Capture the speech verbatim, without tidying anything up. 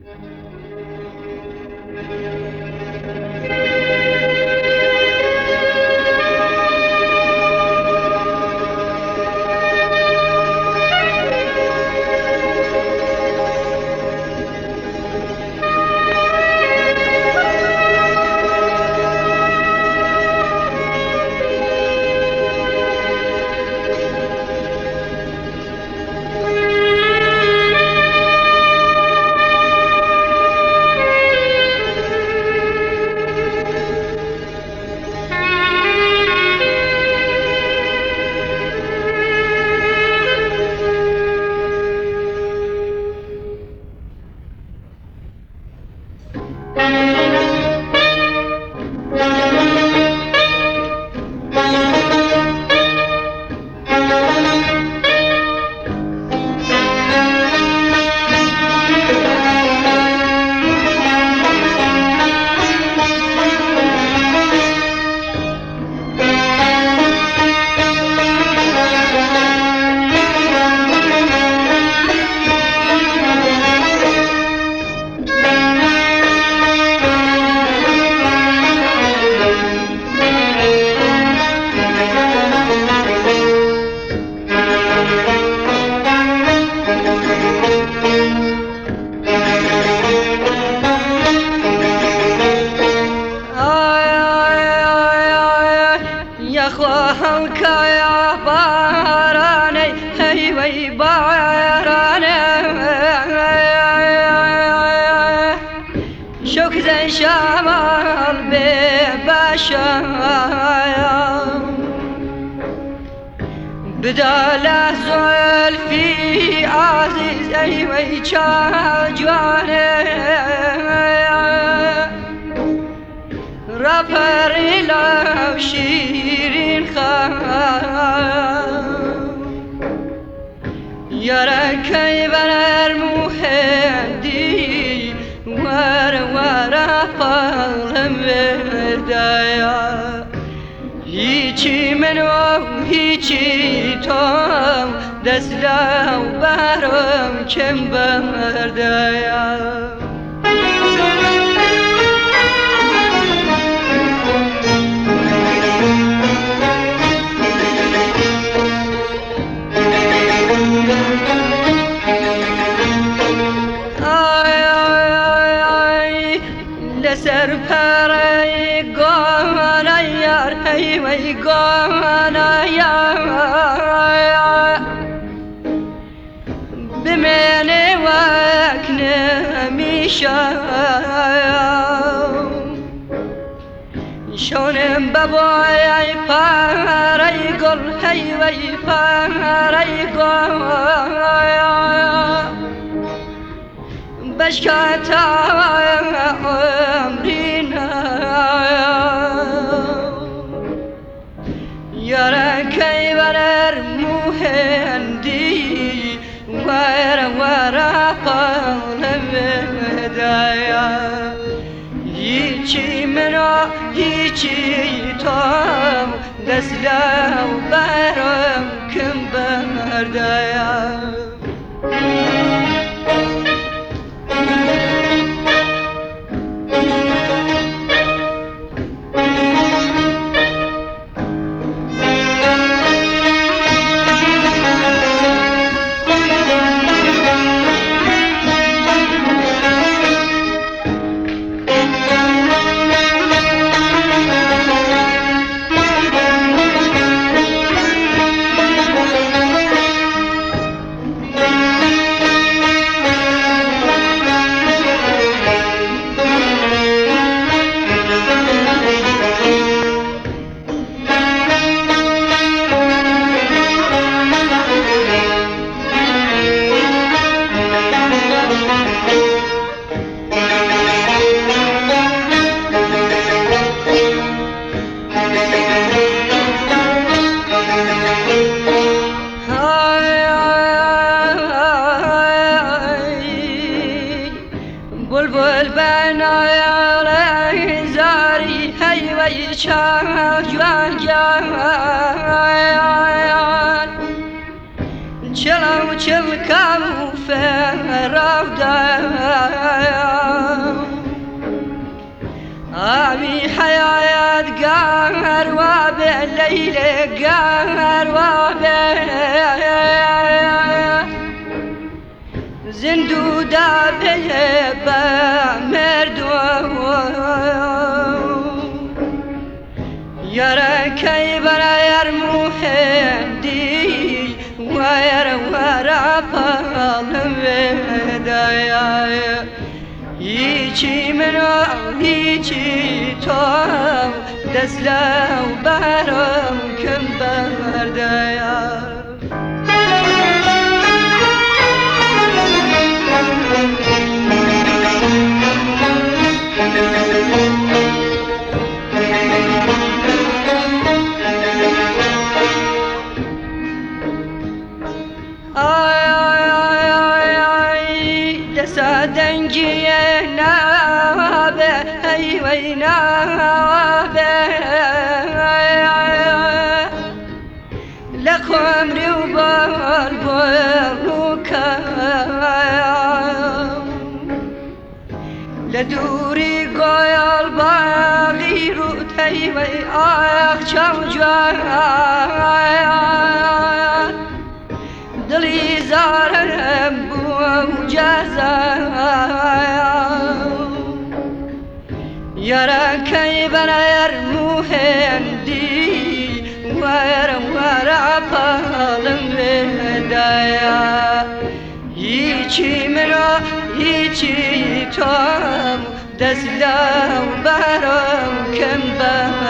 يخواهم كيا باراني هيوي باراني شوك زي شمال ببشايا بداله زلفي عزيز هيوي جواني رفري لو شيرين خام يا كي بنر مهدي ور ور فالم وردايا هیچی منو هیچی تو دست لو برم کم بردایا لسر پرای گانا یار هیوی گانا یار بمنی وک نمیشم شونم ببای پرای گل هیوی پرای گل بشکتا عمرینا یارا کی برر مهندی ور ور قلب هدایا هیچی منو هیچی تو دست لو برم کم بردایا بلبل بنای زاری هیوی چا جوان جان چلو چل کم فرودای بالليل قار زندودا بيبا مردو يرى كيبرا يرمو هندي ويرى ورا بالمدايا يجي منو يجي توم دسلو برم كم بردايا دنجي نابه اي وينابه لكم ريوبال بوكا لدوري قايل باغي روتي وي اخ جوجان دلي زارم بو يرى كيبنا يرمو هندي ويرم ورا بالمدايا يجي منو يجي توم دسلو برم كم